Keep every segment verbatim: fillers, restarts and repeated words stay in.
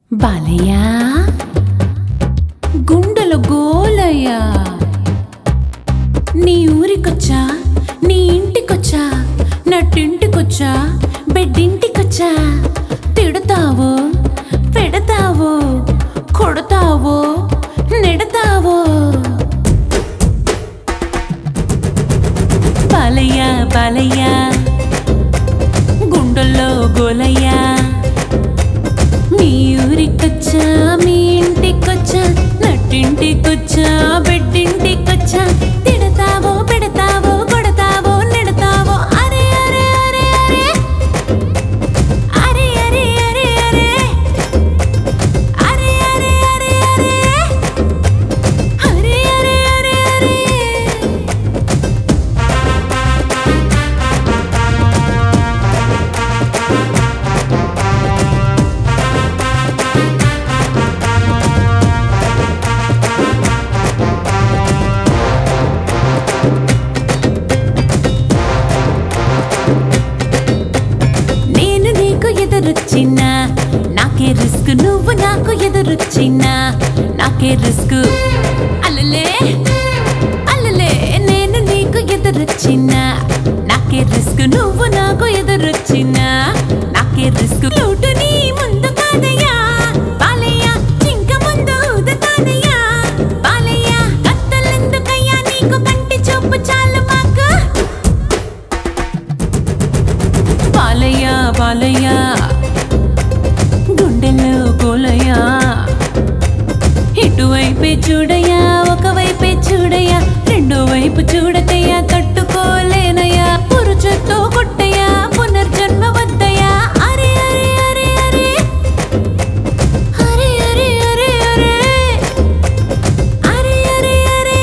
బాలయ్యా గుండెల గోలయ్యా నీ ఊరికొచ్చా నీ ఇంటికొచ్చా నట్టింటికొచ్చా బెడ్డింటికొచ్చా తిడతావో పెడతావో కొడతావో నెడతావో బాలయ్యా బాలయ్యా గుండెల్లో గోలయ్యా మీ ఊరికొచ్చా మీ ఇంటికొచ్చా నట్టింటికొచ్చా బెడ్డింటికొచ్చా తిడతావో పెడతావో కొడతావో నెడతావో అరే అరే అరే అరే అరే అరే అరే అరే అరే అరే అరే అరే అరే అరే అరే నేను నీకు ఎదురొచ్చినా నాకే రిస్క్ నువ్వు నాకు ఎదురొచ్చినా నాకే రిస్క్ అల్లలే అల్లలే నేను నీకు ఎదురొచ్చినా నాకే రిస్క్ నువ్వు నాకు ఎదురొచ్చినా నాకే రిస్క్ లోటు నీ ముందు కాదయ్యా బాలయ్య చింక ముందు ఊదుతానయ్యా బాలయ్య కత్తలెందుకయ్యా నీకు కంటి చూపు చాలు మాకు బాలయ్య బాలయ్య గుండెల్లో గోలయ్యా ఇటువైపే చూడయ్యా ఒకవైపే చూడయ్యా రెండో వైపు చూడకయ్యా తట్టుకోలేనయ్యా పురుచుతో కొట్టయ్యా పునర్జన్మ వద్దయ్యా అరే అరే అరే అరే అరే అరే అరే అరే అరే అరే అరే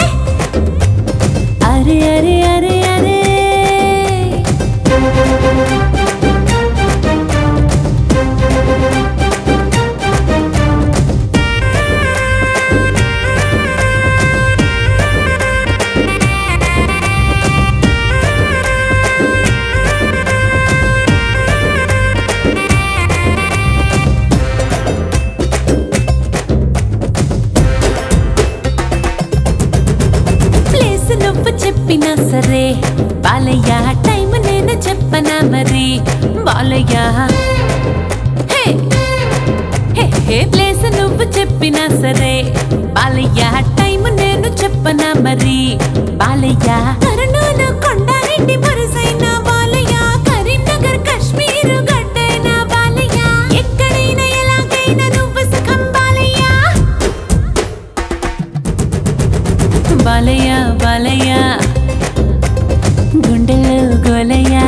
అరే అరే అరే అరే అరే ప్లేస్ నువ్వు చెప్పినా సరే బాలయ్య టైం నేను చెప్పనా మరి బాలయ్య హే హే హే ప్లేస్ నువ్వు చెప్పినా సరే బాలయ్య టైం నేను చెప్పనా మరి బాలయ్య కర్నూలు కొండారెడ్డి వరుసైన బాలయ్య కరీంనగర్ కాశ్మీరు గడ్డైన బాలయ్య ఎక్కడైనా ఎలాగైనా నువ్వు సుఖం బాలయ్య బాలయ్య బాలయ్య గుండెల్లో గోలయ్యా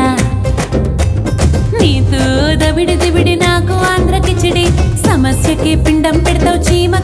నీతో దబిడి దిబిడి నాకు ఆంధ్ర కిచిడి సమస్యకి పిండం పెడతావు చీమ